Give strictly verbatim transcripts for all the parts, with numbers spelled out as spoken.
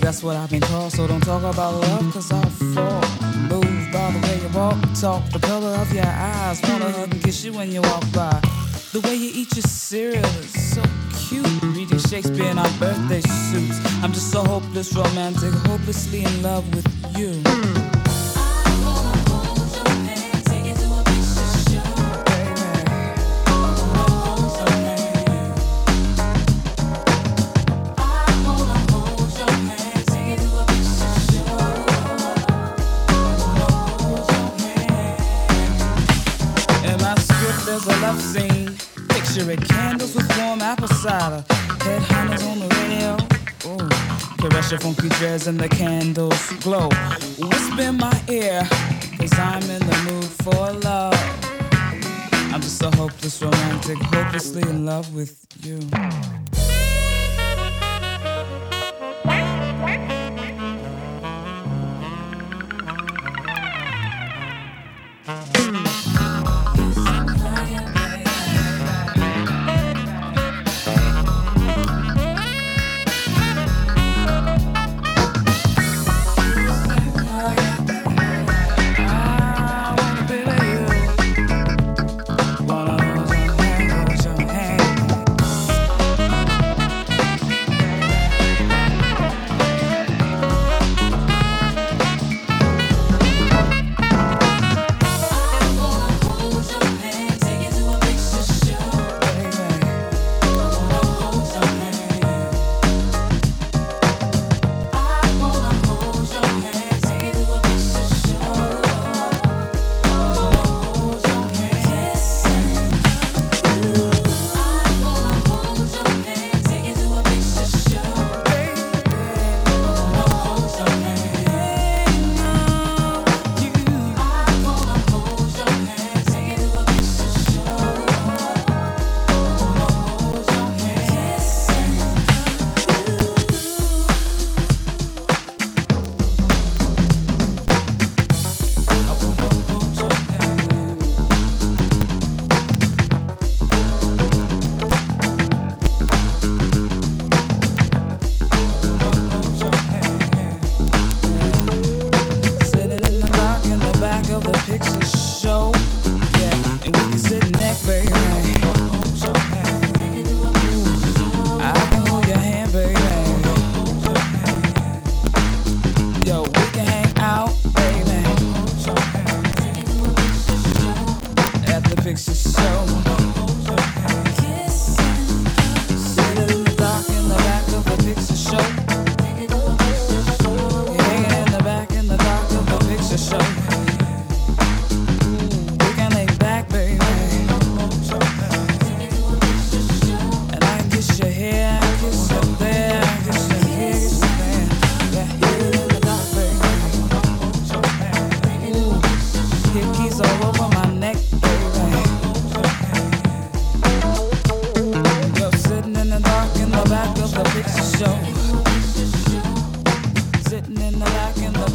that's what I've been called. So don't talk about love, cause I'll fall. Moved by the way you walk, talk, the color of your eyes. Wanna hug and kiss you when you walk by. The way you eat your cereal is so cute. Reading Shakespeare in our birthday suits. I'm just so hopeless, romantic, hopelessly in love with you. There's a love scene. Picture it, candles with warm apple cider. Headhunters on the radio. Ooh. Caress your funky dreads and the candles glow. Whisper in my ear, cause I'm in the mood for love. I'm just so hopeless, romantic, hopelessly in love with you.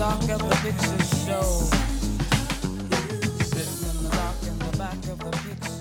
Picture show. Sitting in the dark in the back of the picture.